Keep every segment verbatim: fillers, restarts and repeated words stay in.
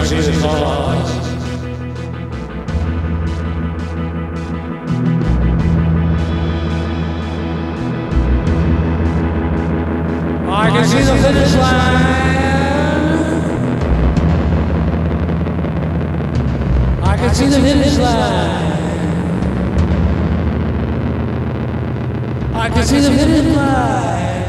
see the cause. I can see the finish line. I can see the finish line. I can see the finish line.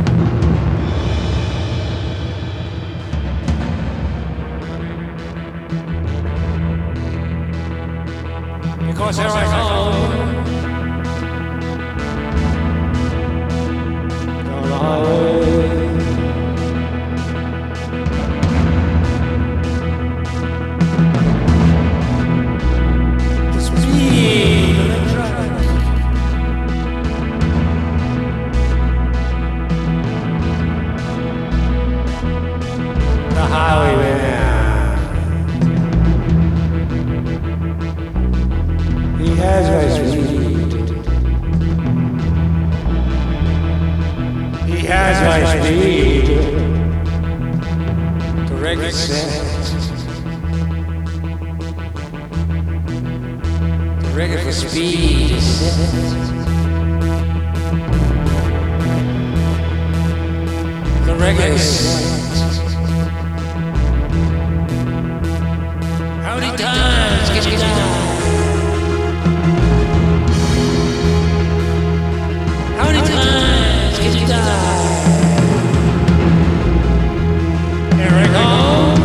Because here I come. Down the highway. The speed of the truck. The highwayman. He has my speed. He has my speed. The record set. The record for speed is set. The record is set. How many times can you die? How many times can you die? Here I come.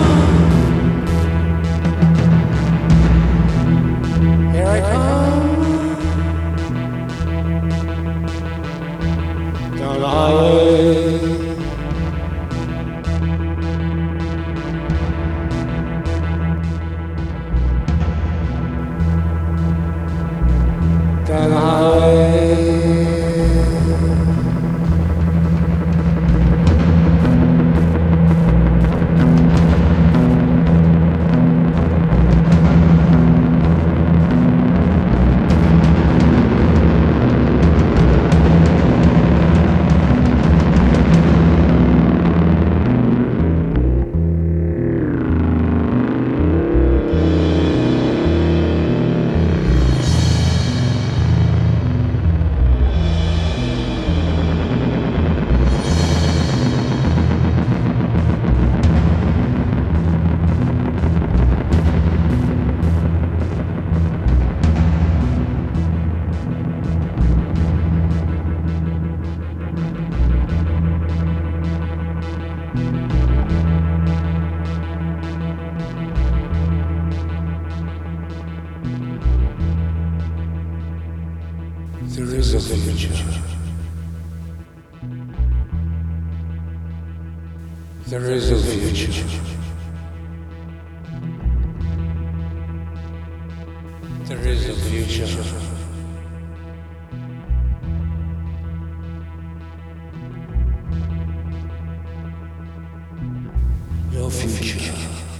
Here I come. Down the highway. Down the highway. There is a future. There is a future. There is a future. No future.